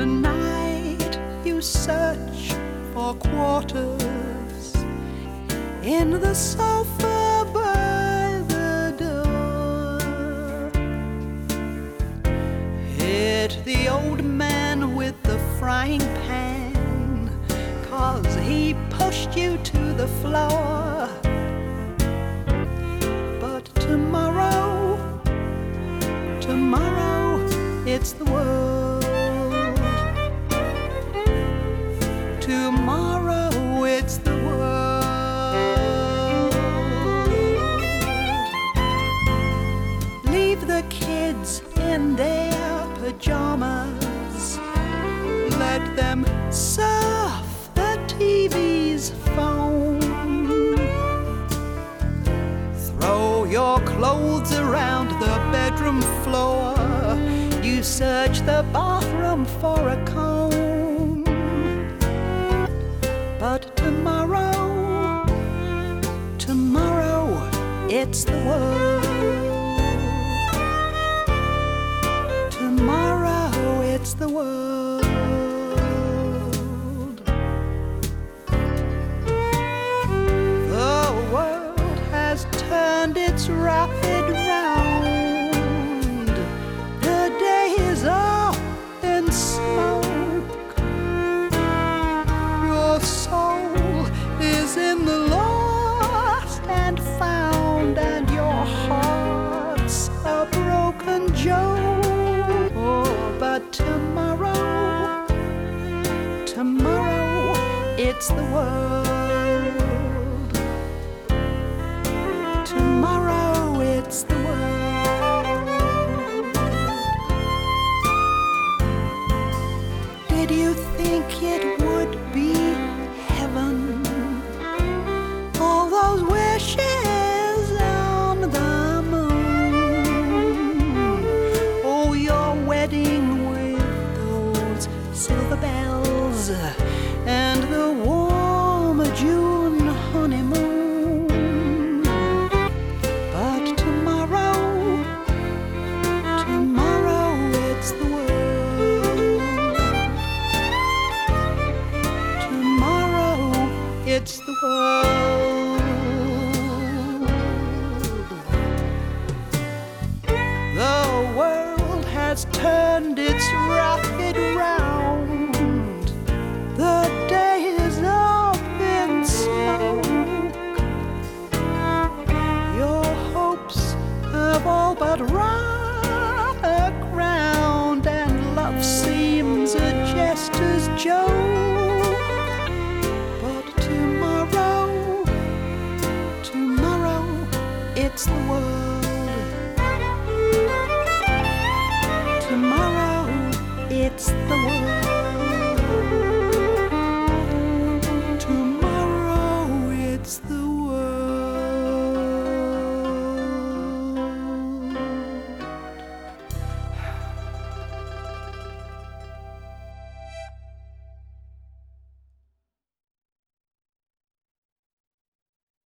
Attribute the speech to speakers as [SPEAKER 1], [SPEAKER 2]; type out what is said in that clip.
[SPEAKER 1] Tonight you search for quarters in the sofa by the door. Hit the old man with the frying pan, 'cause he pushed you to the floor. But tomorrow, it's the world. Tomorrow it's the world. Leave the kids in their pajamas. Let them surf the TV's phone. Throw your clothes around the bedroom floor. You search the bathroom for a comb. But tomorrow, it's the world. Tomorrow, it's the world. The world has turned its rapid round. The day is up in smoke. Your soul is in the lost and found, and your heart's a broken joke. Oh, but tomorrow, it's the world. Tomorrow, it's the world. Did you think it would be heaven? All those wishes on the moon. Oh, your wedding with those silver bells and the warm June honeymoon. But tomorrow, it's the world. Tomorrow, it's the world. The world has turned its rapid round. The day is up in smoke. Your hopes have all but run aground, and love seems a jester's joke. But tomorrow, it's the world. Tomorrow, it's the world.